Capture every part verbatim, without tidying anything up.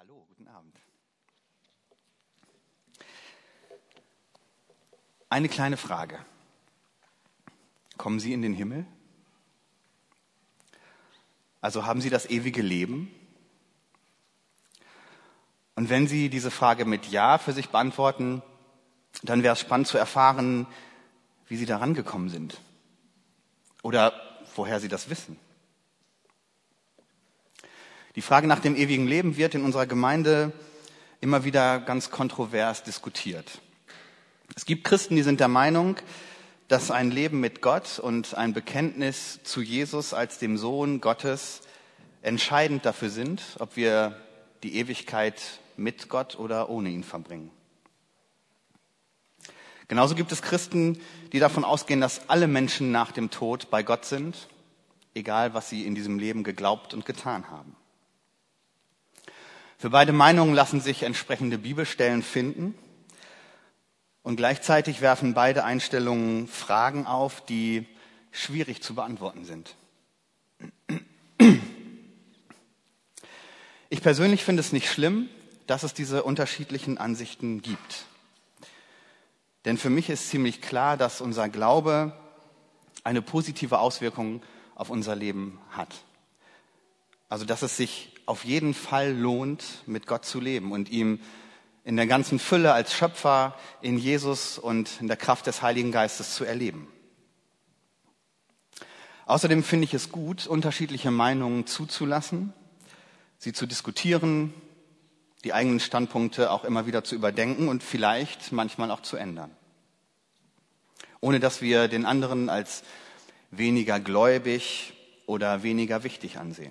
Hallo, guten Abend. Eine kleine Frage. Kommen Sie in den Himmel? Also haben Sie das ewige Leben? Und wenn Sie diese Frage mit Ja für sich beantworten, dann wäre es spannend zu erfahren, wie Sie daran gekommen sind oder woher Sie das wissen. Die Frage nach dem ewigen Leben wird in unserer Gemeinde immer wieder ganz kontrovers diskutiert. Es gibt Christen, die sind der Meinung, dass ein Leben mit Gott und ein Bekenntnis zu Jesus als dem Sohn Gottes entscheidend dafür sind, ob wir die Ewigkeit mit Gott oder ohne ihn verbringen. Genauso gibt es Christen, die davon ausgehen, dass alle Menschen nach dem Tod bei Gott sind, egal was sie in diesem Leben geglaubt und getan haben. Für beide Meinungen lassen sich entsprechende Bibelstellen finden und gleichzeitig werfen beide Einstellungen Fragen auf, die schwierig zu beantworten sind. Ich persönlich finde es nicht schlimm, dass es diese unterschiedlichen Ansichten gibt. Denn für mich ist ziemlich klar, dass unser Glaube eine positive Auswirkung auf unser Leben hat. Also dass es sich auf jeden Fall lohnt, mit Gott zu leben und ihm in der ganzen Fülle als Schöpfer in Jesus und in der Kraft des Heiligen Geistes zu erleben. Außerdem finde ich es gut, unterschiedliche Meinungen zuzulassen, sie zu diskutieren, die eigenen Standpunkte auch immer wieder zu überdenken und vielleicht manchmal auch zu ändern. Ohne dass wir den anderen als weniger gläubig oder weniger wichtig ansehen.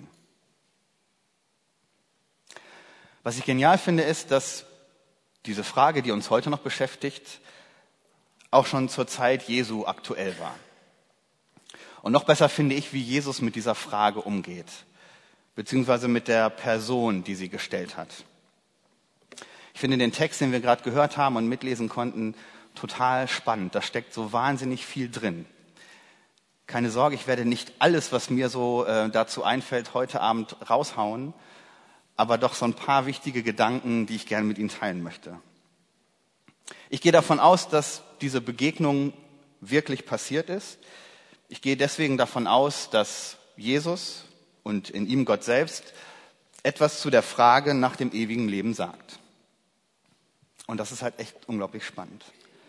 Was ich genial finde, ist, dass diese Frage, die uns heute noch beschäftigt, auch schon zur Zeit Jesu aktuell war. Und noch besser finde ich, wie Jesus mit dieser Frage umgeht, beziehungsweise mit der Person, die sie gestellt hat. Ich finde den Text, den wir gerade gehört haben und mitlesen konnten, total spannend. Da steckt so wahnsinnig viel drin. Keine Sorge, ich werde nicht alles, was mir so äh, dazu einfällt, heute Abend raushauen, aber doch so ein paar wichtige Gedanken, die ich gerne mit Ihnen teilen möchte. Ich gehe davon aus, dass diese Begegnung wirklich passiert ist. Ich gehe deswegen davon aus, dass Jesus und in ihm Gott selbst etwas zu der Frage nach dem ewigen Leben sagt. Und das ist halt echt unglaublich spannend.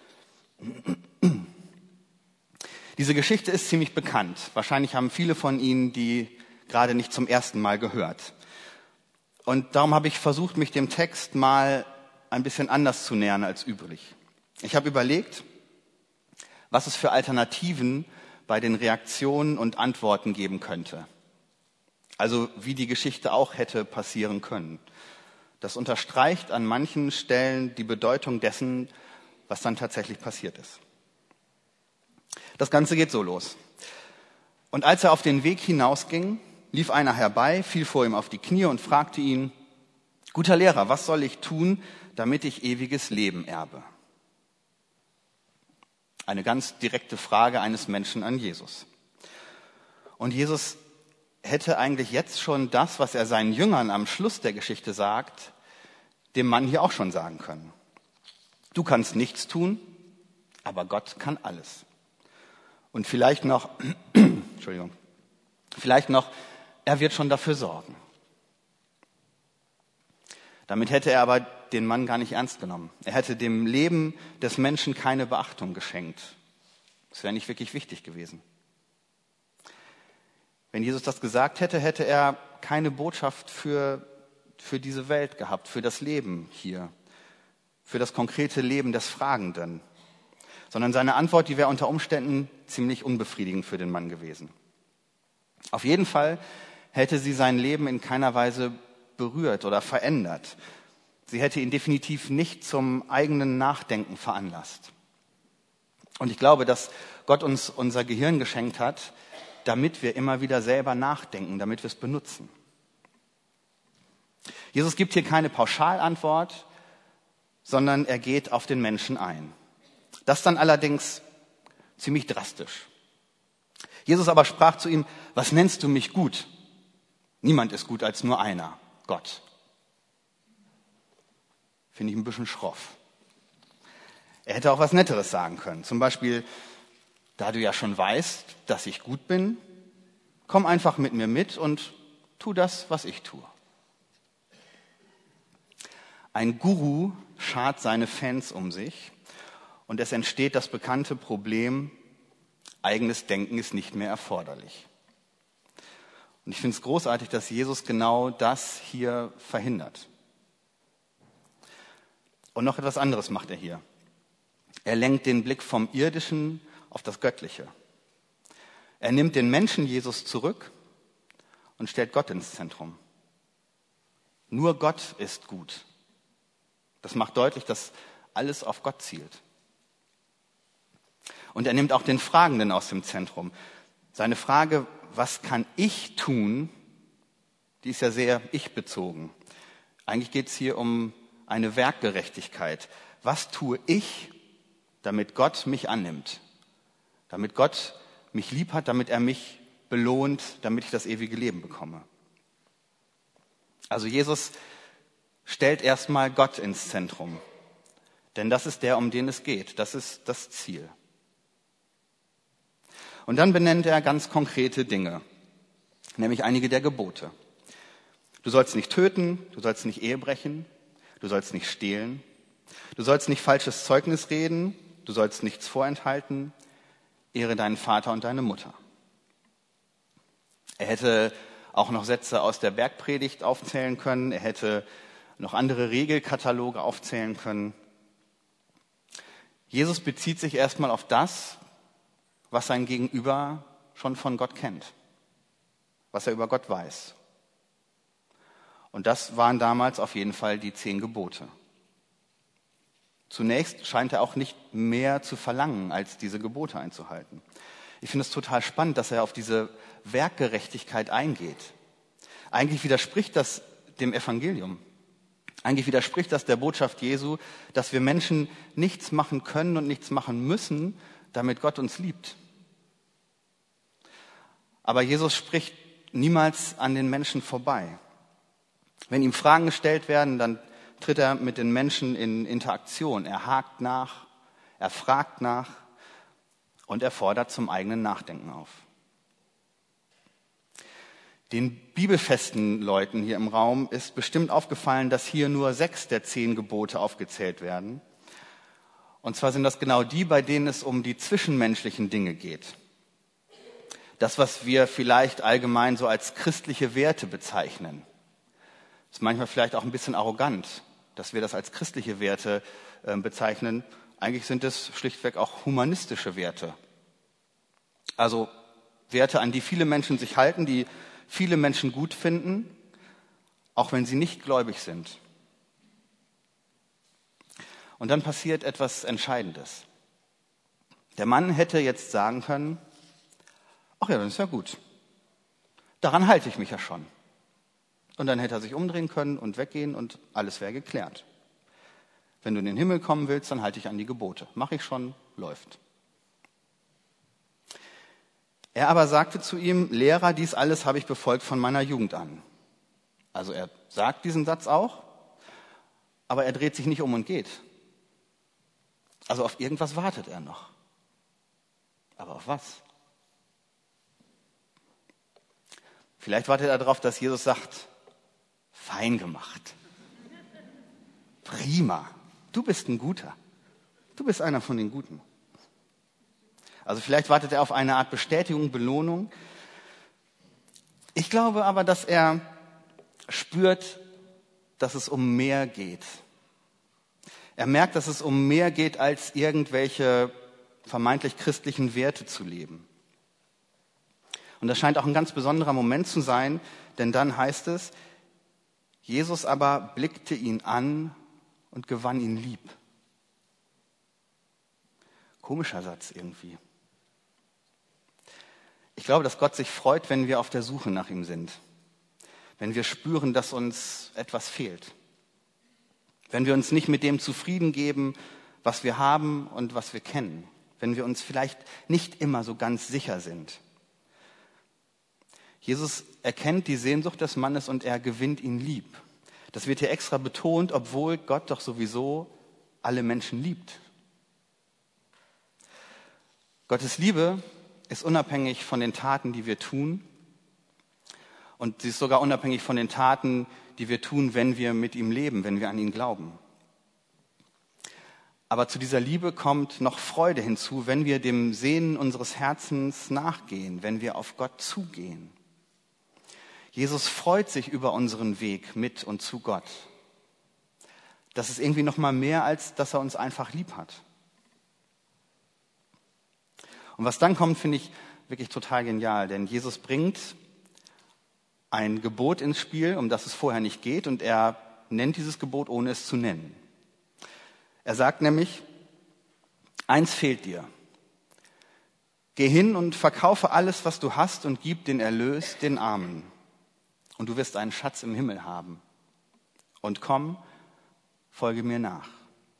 Diese Geschichte ist ziemlich bekannt. Wahrscheinlich haben viele von Ihnen die gerade nicht zum ersten Mal gehört. Und darum habe ich versucht, mich dem Text mal ein bisschen anders zu nähern als üblich. Ich habe überlegt, was es für Alternativen bei den Reaktionen und Antworten geben könnte. Also wie die Geschichte auch hätte passieren können. Das unterstreicht an manchen Stellen die Bedeutung dessen, was dann tatsächlich passiert ist. Das Ganze geht so los. Und als er auf den Weg hinausging, lief einer herbei, fiel vor ihm auf die Knie und fragte ihn: Guter Lehrer, was soll ich tun, damit ich ewiges Leben erbe? Eine ganz direkte Frage eines Menschen an Jesus. Und Jesus hätte eigentlich jetzt schon das, was er seinen Jüngern am Schluss der Geschichte sagt, dem Mann hier auch schon sagen können. Du kannst nichts tun, aber Gott kann alles. Und vielleicht noch, Entschuldigung, vielleicht noch, er wird schon dafür sorgen. Damit hätte er aber den Mann gar nicht ernst genommen. Er hätte dem Leben des Menschen keine Beachtung geschenkt. Das wäre nicht wirklich wichtig gewesen. Wenn Jesus das gesagt hätte, hätte er keine Botschaft für, für diese Welt gehabt, für das Leben hier, für das konkrete Leben des Fragenden. Sondern seine Antwort, die wäre unter Umständen ziemlich unbefriedigend für den Mann gewesen. Auf jeden Fall hätte sie sein Leben in keiner Weise berührt oder verändert. Sie hätte ihn definitiv nicht zum eigenen Nachdenken veranlasst. Und ich glaube, dass Gott uns unser Gehirn geschenkt hat, damit wir immer wieder selber nachdenken, damit wir es benutzen. Jesus gibt hier keine Pauschalantwort, sondern er geht auf den Menschen ein. Das dann allerdings ziemlich drastisch. Jesus aber sprach zu ihm: Was nennst du mich gut? Niemand ist gut als nur einer, Gott. Finde ich ein bisschen schroff. Er hätte auch was Netteres sagen können. Zum Beispiel, da du ja schon weißt, dass ich gut bin, komm einfach mit mir mit und tu das, was ich tue. Ein Guru schart seine Fans um sich und es entsteht das bekannte Problem, eigenes Denken ist nicht mehr erforderlich. Und ich finde es großartig, dass Jesus genau das hier verhindert. Und noch etwas anderes macht er hier. Er lenkt den Blick vom Irdischen auf das Göttliche. Er nimmt den Menschen Jesus zurück und stellt Gott ins Zentrum. Nur Gott ist gut. Das macht deutlich, dass alles auf Gott zielt. Und er nimmt auch den Fragenden aus dem Zentrum. Seine Frage, was kann ich tun, die ist ja sehr ich-bezogen. Eigentlich geht es hier um eine Werkgerechtigkeit. Was tue ich, damit Gott mich annimmt? Damit Gott mich lieb hat, damit er mich belohnt, damit ich das ewige Leben bekomme. Also Jesus stellt erstmal Gott ins Zentrum. Denn das ist der, um den es geht. Das ist das Ziel. Und dann benennt er ganz konkrete Dinge, nämlich einige der Gebote. Du sollst nicht töten, du sollst nicht Ehe brechen, du sollst nicht stehlen, du sollst nicht falsches Zeugnis reden, du sollst nichts vorenthalten, ehre deinen Vater und deine Mutter. Er hätte auch noch Sätze aus der Bergpredigt aufzählen können, er hätte noch andere Regelkataloge aufzählen können. Jesus bezieht sich erstmal auf das, was sein Gegenüber schon von Gott kennt, was er über Gott weiß. Und das waren damals auf jeden Fall die zehn Gebote. Zunächst scheint er auch nicht mehr zu verlangen, als diese Gebote einzuhalten. Ich finde es total spannend, dass er auf diese Werkgerechtigkeit eingeht. Eigentlich widerspricht das dem Evangelium. Eigentlich widerspricht das der Botschaft Jesu, dass wir Menschen nichts machen können und nichts machen müssen, damit Gott uns liebt. Aber Jesus spricht niemals an den Menschen vorbei. Wenn ihm Fragen gestellt werden, dann tritt er mit den Menschen in Interaktion. Er hakt nach, er fragt nach und er fordert zum eigenen Nachdenken auf. Den bibelfesten Leuten hier im Raum ist bestimmt aufgefallen, dass hier nur sechs der zehn Gebote aufgezählt werden. Und zwar sind das genau die, bei denen es um die zwischenmenschlichen Dinge geht. Das, was wir vielleicht allgemein so als christliche Werte bezeichnen. Ist manchmal vielleicht auch ein bisschen arrogant, dass wir das als christliche Werte äh, bezeichnen. Eigentlich sind es schlichtweg auch humanistische Werte. Also Werte, an die viele Menschen sich halten, die viele Menschen gut finden, auch wenn sie nicht gläubig sind. Und dann passiert etwas Entscheidendes. Der Mann hätte jetzt sagen können, ach ja, das ist ja gut. Daran halte ich mich ja schon. Und dann hätte er sich umdrehen können und weggehen und alles wäre geklärt. Wenn du in den Himmel kommen willst, dann halte ich an die Gebote. Mach ich schon, läuft. Er aber sagte zu ihm, Lehrer, dies alles habe ich befolgt von meiner Jugend an. Also er sagt diesen Satz auch, aber er dreht sich nicht um und geht. Also auf irgendwas wartet er noch. Aber auf was? Vielleicht wartet er darauf, dass Jesus sagt, fein gemacht. Prima. Du bist ein Guter. Du bist einer von den Guten. Also vielleicht wartet er auf eine Art Bestätigung, Belohnung. Ich glaube aber, dass er spürt, dass es um mehr geht. Er merkt, dass es um mehr geht, als irgendwelche vermeintlich christlichen Werte zu leben. Und das scheint auch ein ganz besonderer Moment zu sein, denn dann heißt es, Jesus aber blickte ihn an und gewann ihn lieb. Komischer Satz irgendwie. Ich glaube, dass Gott sich freut, wenn wir auf der Suche nach ihm sind. Wenn wir spüren, dass uns etwas fehlt. Wenn wir uns nicht mit dem zufrieden geben, was wir haben und was wir kennen. Wenn wir uns vielleicht nicht immer so ganz sicher sind. Jesus erkennt die Sehnsucht des Mannes und er gewinnt ihn lieb. Das wird hier extra betont, obwohl Gott doch sowieso alle Menschen liebt. Gottes Liebe ist unabhängig von den Taten, die wir tun. Und sie ist sogar unabhängig von den Taten, die wir tun, wenn wir mit ihm leben, wenn wir an ihn glauben. Aber zu dieser Liebe kommt noch Freude hinzu, wenn wir dem Sehnen unseres Herzens nachgehen, wenn wir auf Gott zugehen. Jesus freut sich über unseren Weg mit und zu Gott. Das ist irgendwie noch mal mehr, als dass er uns einfach lieb hat. Und was dann kommt, finde ich wirklich total genial, denn Jesus bringt ein Gebot ins Spiel, um das es vorher nicht geht, und er nennt dieses Gebot, ohne es zu nennen. Er sagt nämlich, eins fehlt dir. Geh hin und verkaufe alles, was du hast, und gib den Erlös den Armen. Und du wirst einen Schatz im Himmel haben. Und komm, folge mir nach.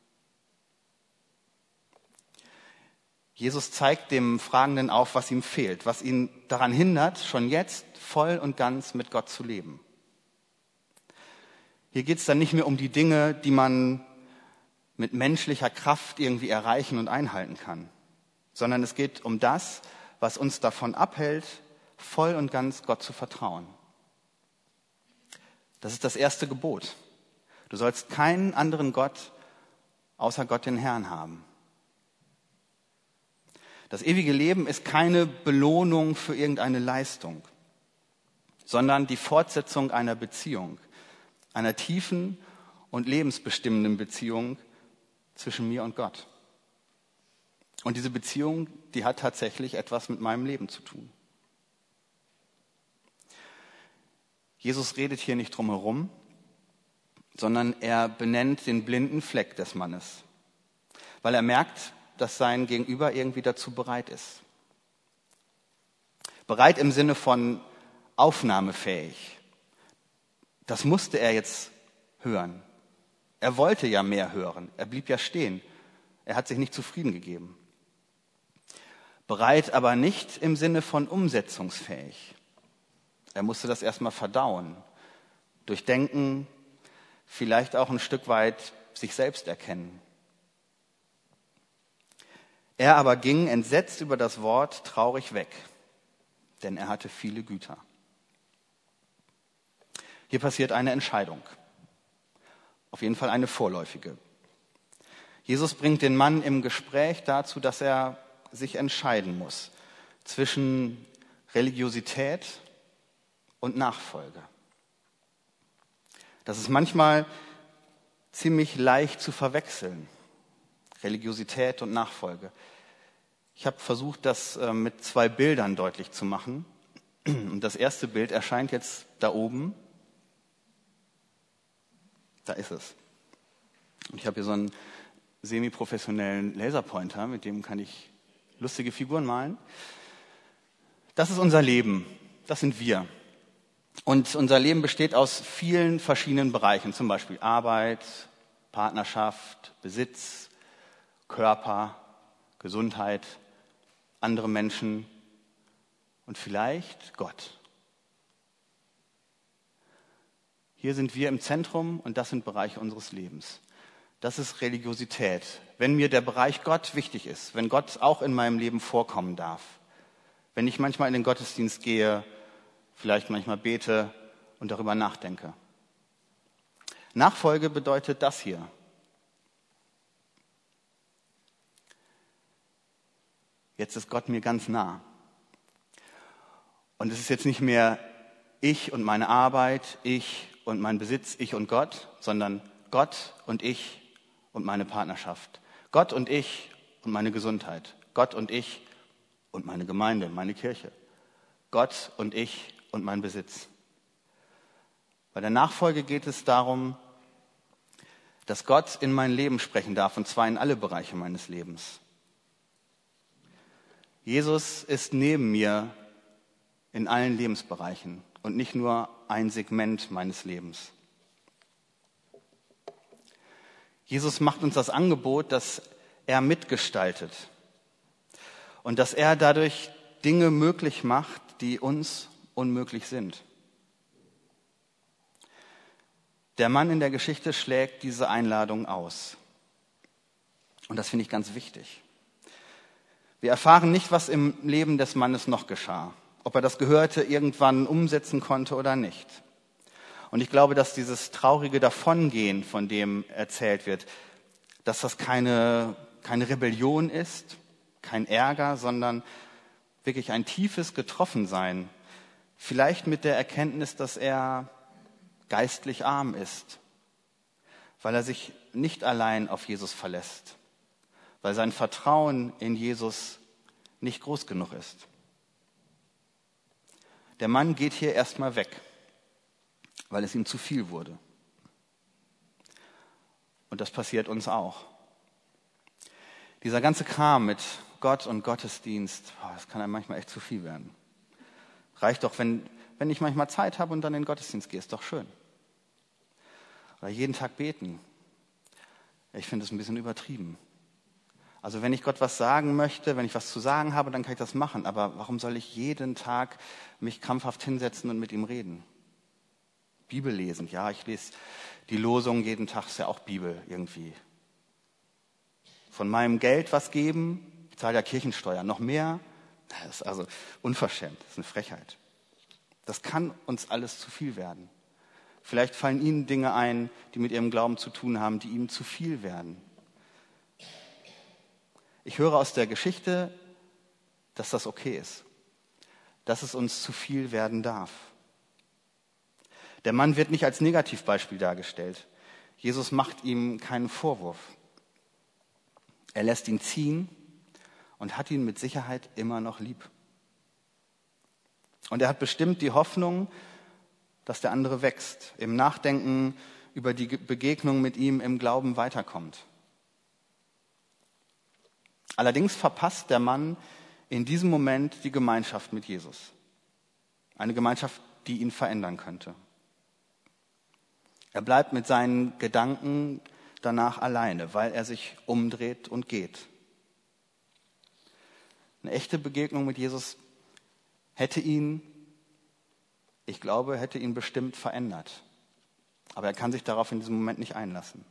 Jesus zeigt dem Fragenden auf, was ihm fehlt, was ihn daran hindert, schon jetzt voll und ganz mit Gott zu leben. Hier geht es dann nicht mehr um die Dinge, die man mit menschlicher Kraft irgendwie erreichen und einhalten kann, sondern es geht um das, was uns davon abhält, voll und ganz Gott zu vertrauen. Das ist das erste Gebot. Du sollst keinen anderen Gott außer Gott den Herrn haben. Das ewige Leben ist keine Belohnung für irgendeine Leistung, sondern die Fortsetzung einer Beziehung, einer tiefen und lebensbestimmenden Beziehung zwischen mir und Gott. Und diese Beziehung, die hat tatsächlich etwas mit meinem Leben zu tun. Jesus redet hier nicht drum herum, sondern er benennt den blinden Fleck des Mannes, weil er merkt, dass sein Gegenüber irgendwie dazu bereit ist. Bereit im Sinne von aufnahmefähig. Das musste er jetzt hören. Er wollte ja mehr hören. Er blieb ja stehen. Er hat sich nicht zufrieden gegeben. Bereit aber nicht im Sinne von umsetzungsfähig. Er musste das erstmal verdauen, durchdenken, vielleicht auch ein Stück weit sich selbst erkennen. Er aber ging entsetzt über das Wort traurig weg, denn er hatte viele Güter. Hier passiert eine Entscheidung, auf jeden Fall eine vorläufige. Jesus bringt den Mann im Gespräch dazu, dass er sich entscheiden muss zwischen Religiosität und Nachfolge. Das ist manchmal ziemlich leicht zu verwechseln. Religiosität und Nachfolge. Ich habe versucht, das mit zwei Bildern deutlich zu machen. Und das erste Bild erscheint jetzt da oben. Da ist es. Und ich habe hier so einen semi-professionellen Laserpointer, mit dem kann ich lustige Figuren malen. Das ist unser Leben. Das sind wir. Und unser Leben besteht aus vielen verschiedenen Bereichen, zum Beispiel Arbeit, Partnerschaft, Besitz, Körper, Gesundheit, andere Menschen und vielleicht Gott. Hier sind wir im Zentrum und das sind Bereiche unseres Lebens. Das ist Religiosität. Wenn mir der Bereich Gott wichtig ist, wenn Gott auch in meinem Leben vorkommen darf, wenn ich manchmal in den Gottesdienst gehe, vielleicht manchmal bete und darüber nachdenke. Nachfolge bedeutet das hier. Jetzt ist Gott mir ganz nah. Und es ist jetzt nicht mehr ich und meine Arbeit, ich und mein Besitz, ich und Gott, sondern Gott und ich und meine Partnerschaft. Gott und ich und meine Gesundheit. Gott und ich und meine Gemeinde, meine Kirche. Gott und ich und mein Besitz. Bei der Nachfolge geht es darum, dass Gott in mein Leben sprechen darf, und zwar in alle Bereiche meines Lebens. Jesus ist neben mir in allen Lebensbereichen und nicht nur ein Segment meines Lebens. Jesus macht uns das Angebot, dass er mitgestaltet und dass er dadurch Dinge möglich macht, die uns unmöglich sind. Der Mann in der Geschichte schlägt diese Einladung aus. Und das finde ich ganz wichtig. Wir erfahren nicht, was im Leben des Mannes noch geschah, ob er das Gehörte irgendwann umsetzen konnte oder nicht. Und ich glaube, dass dieses traurige Davongehen, von dem erzählt wird, dass das keine, keine Rebellion ist, kein Ärger, sondern wirklich ein tiefes Getroffensein. Vielleicht mit der Erkenntnis, dass er geistlich arm ist, weil er sich nicht allein auf Jesus verlässt, weil sein Vertrauen in Jesus nicht groß genug ist. Der Mann geht hier erstmal weg, weil es ihm zu viel wurde. Und das passiert uns auch. Dieser ganze Kram mit Gott und Gottesdienst, das kann einem manchmal echt zu viel werden. Reicht doch, wenn, wenn ich manchmal Zeit habe und dann in den Gottesdienst gehe, ist doch schön. Oder jeden Tag beten. Ich finde es ein bisschen übertrieben. Also wenn ich Gott was sagen möchte, wenn ich was zu sagen habe, dann kann ich das machen. Aber warum soll ich jeden Tag mich krampfhaft hinsetzen und mit ihm reden? Bibel lesen, ja, ich lese die Losung jeden Tag, ist ja auch Bibel irgendwie. Von meinem Geld was geben, ich zahle ja Kirchensteuer, noch mehr, das ist also unverschämt, das ist eine Frechheit. Das kann uns alles zu viel werden. Vielleicht fallen Ihnen Dinge ein, die mit Ihrem Glauben zu tun haben, die Ihnen zu viel werden. Ich höre aus der Geschichte, dass das okay ist, dass es uns zu viel werden darf. Der Mann wird nicht als Negativbeispiel dargestellt. Jesus macht ihm keinen Vorwurf. Er lässt ihn ziehen und hat ihn mit Sicherheit immer noch lieb. Und er hat bestimmt die Hoffnung, dass der andere wächst, im Nachdenken über die Begegnung mit ihm im Glauben weiterkommt. Allerdings verpasst der Mann in diesem Moment die Gemeinschaft mit Jesus. Eine Gemeinschaft, die ihn verändern könnte. Er bleibt mit seinen Gedanken danach alleine, weil er sich umdreht und geht. Eine echte Begegnung mit Jesus hätte ihn, ich glaube, hätte ihn bestimmt verändert. Aber er kann sich darauf in diesem Moment nicht einlassen.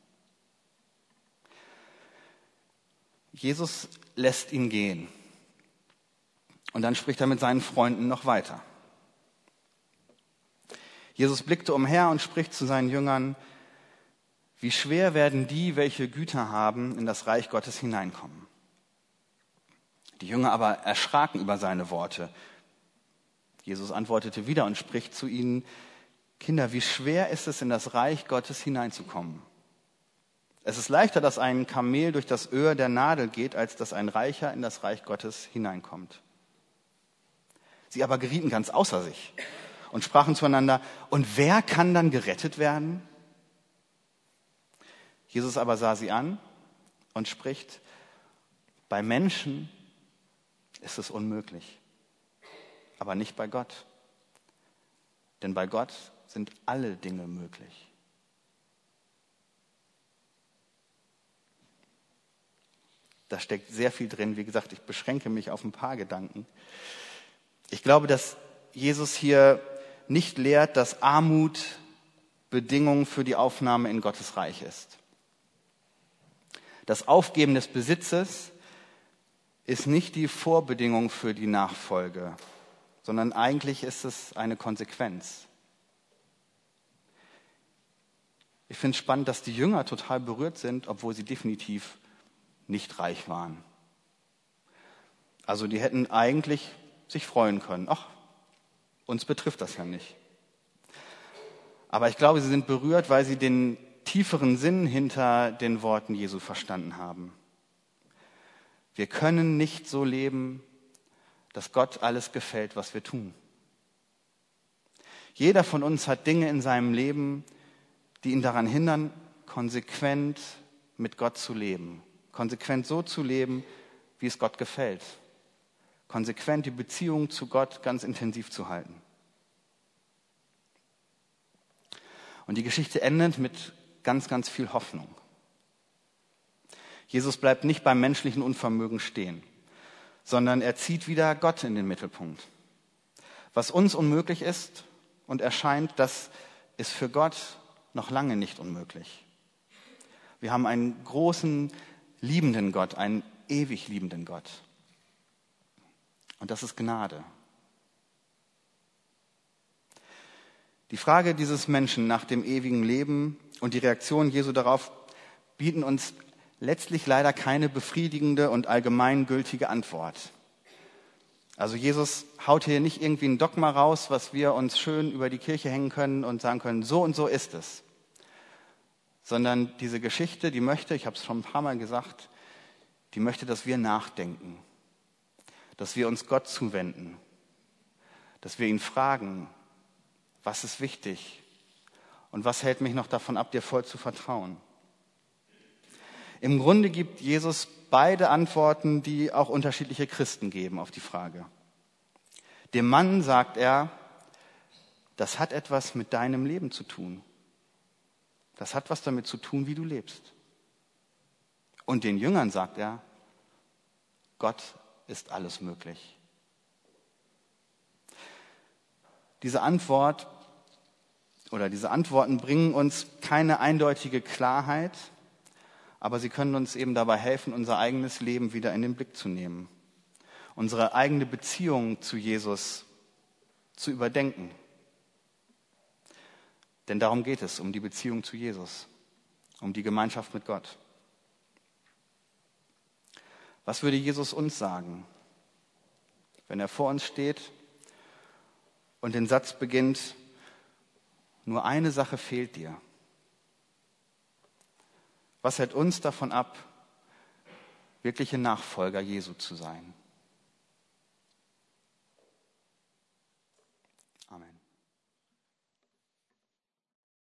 Jesus lässt ihn gehen. Und dann spricht er mit seinen Freunden noch weiter. Jesus blickte umher und spricht zu seinen Jüngern: Wie schwer werden die, welche Güter haben, in das Reich Gottes hineinkommen. Die Jünger aber erschraken über seine Worte. Jesus antwortete wieder und spricht zu ihnen: Kinder, wie schwer ist es, in das Reich Gottes hineinzukommen? Es ist leichter, dass ein Kamel durch das Öhr der Nadel geht, als dass ein Reicher in das Reich Gottes hineinkommt. Sie aber gerieten ganz außer sich und sprachen zueinander: Und wer kann dann gerettet werden? Jesus aber sah sie an und spricht: Bei Menschen ist es unmöglich, aber nicht bei Gott. Denn bei Gott sind alle Dinge möglich. Da steckt sehr viel drin. Wie gesagt, ich beschränke mich auf ein paar Gedanken. Ich glaube, dass Jesus hier nicht lehrt, dass Armut Bedingung für die Aufnahme in Gottes Reich ist. Das Aufgeben des Besitzes ist nicht die Vorbedingung für die Nachfolge, sondern eigentlich ist es eine Konsequenz. Ich finde es spannend, dass die Jünger total berührt sind, obwohl sie definitiv nicht reich waren. Also die hätten eigentlich sich freuen können. Ach, uns betrifft das ja nicht. Aber ich glaube, sie sind berührt, weil sie den tieferen Sinn hinter den Worten Jesu verstanden haben. Wir können nicht so leben, dass Gott alles gefällt, was wir tun. Jeder von uns hat Dinge in seinem Leben, die ihn daran hindern, konsequent mit Gott zu leben. Konsequent so zu leben, wie es Gott gefällt. Konsequent die Beziehung zu Gott ganz intensiv zu halten. Und die Geschichte endet mit ganz, ganz viel Hoffnung. Jesus bleibt nicht beim menschlichen Unvermögen stehen, sondern er zieht wieder Gott in den Mittelpunkt. Was uns unmöglich ist und erscheint, das ist für Gott noch lange nicht unmöglich. Wir haben einen großen, liebenden Gott, einen ewig liebenden Gott. Und das ist Gnade. Die Frage dieses Menschen nach dem ewigen Leben und die Reaktion Jesu darauf bieten uns letztlich leider keine befriedigende und allgemeingültige Antwort. Also Jesus haut hier nicht irgendwie ein Dogma raus, was wir uns schön über die Kirche hängen können und sagen können, so und so ist es. Sondern diese Geschichte, die möchte, ich habe es schon ein paar Mal gesagt, die möchte, dass wir nachdenken, dass wir uns Gott zuwenden, dass wir ihn fragen, was ist wichtig und was hält mich noch davon ab, dir voll zu vertrauen. Im Grunde gibt Jesus beide Antworten, die auch unterschiedliche Christen geben auf die Frage. Dem Mann sagt er, das hat etwas mit deinem Leben zu tun. Das hat was damit zu tun, wie du lebst. Und den Jüngern sagt er, Gott ist alles möglich. Diese Antwort oder diese Antworten bringen uns keine eindeutige Klarheit, aber sie können uns eben dabei helfen, unser eigenes Leben wieder in den Blick zu nehmen, unsere eigene Beziehung zu Jesus zu überdenken. Denn darum geht es, um die Beziehung zu Jesus, um die Gemeinschaft mit Gott. Was würde Jesus uns sagen, wenn er vor uns steht und den Satz beginnt, nur eine Sache fehlt dir? Was hält uns davon ab, wirkliche Nachfolger Jesu zu sein?